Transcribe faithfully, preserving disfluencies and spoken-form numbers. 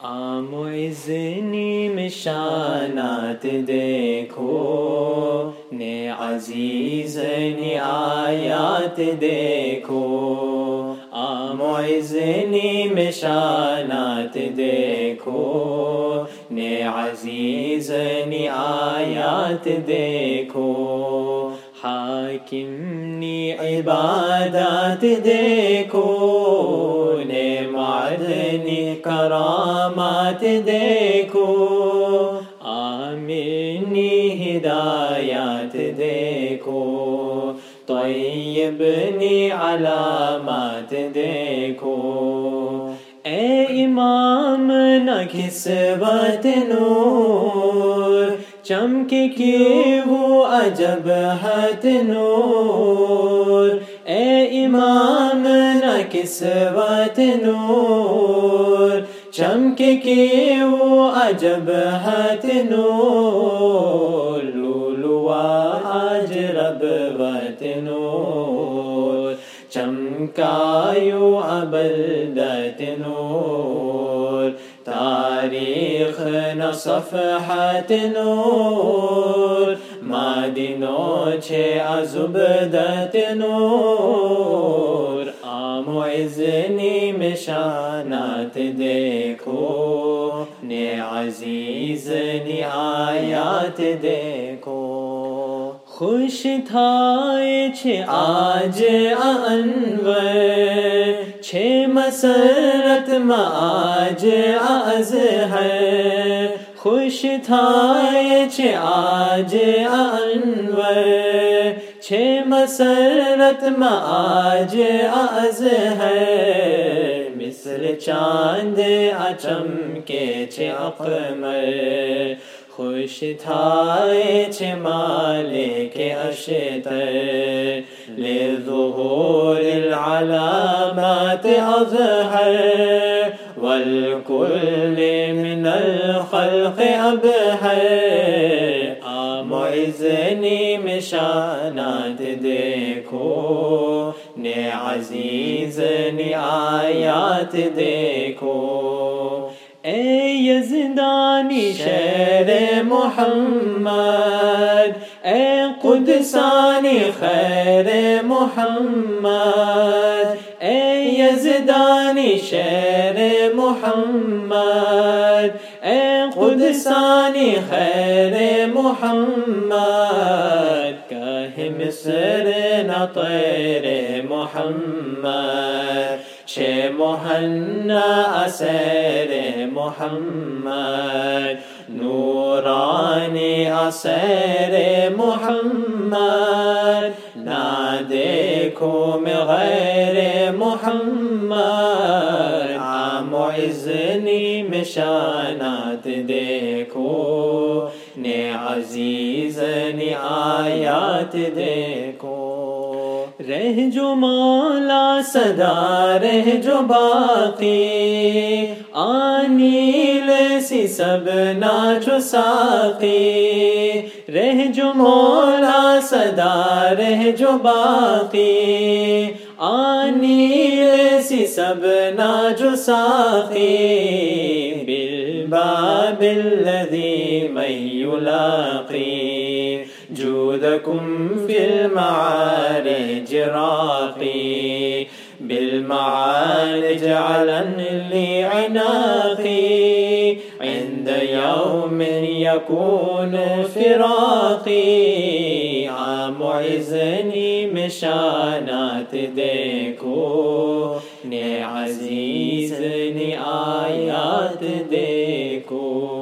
عام و عزنی مشانات دیکھو، نے عزیز نی آیات دیکھو، عام و عزنی مشانات دیکھو، نے عزیز نی آیات دیکھو، حاکم نی عبادات دیکھو، نے معدنی کرامات دیکھو، عامر نی ہدایات دیکھو، طیب نی علامات دیکھو، اے امام نہ کسوت نور، چمکے کی وہ عجب ہت نور، اے امام نہ کسوت نور، چمکے کی وہ عجب ہت نور، لولوا آج ربوت نور، چمکایو ابلدت نور، تاریخ نہ صفحت نور، مادنو چھ ازبدت نور، عام و عزنی مشانات دیکھو، نے عزیز نی آیات دیکھو، خوش تھائے چھ آج انور، چھ مسرت معاج ازہر، خوش تھائے چھ آج انور، چھ مسرت معاج ازہر، مثل چاند اچمکے چھ اقمر، خوش تھائے چھ مالک اشتر، لظہور العلامات اظہر، والکل من الخلق ابہر، عام و عزنی مشانات دیکھو، نے عزیز نی آیات دیکھو، اے یزدانی شیر محمد، اے قدسانی خیر محمد، اے یزدانی شیر محمد، اے قدسانی خیر محمد، کہ مصر نہ طیر محمد، چھ مہنا اسیر محمد، نورانی اسیر محمد، نہ دیکھو میں غیر محمد، عام و عزنی مشانات دیکھو، نے عزیز نی آیات دیکھو، رہ جو مولا صدا رہ جو باقی، آنیل سی سب ناچو ساقی، رہ جو مولا صدا رہ جو باقی، آنیل سی سب ناچو ساقی، بالباب الذی من یلاقی، جودکم فی المعارج راقی، بالمعارج علن لی عناقی، عند یوم یکون فراقی، عام و عزنی مشانات دیکھو، نے عزیز نی آیات دیکھو۔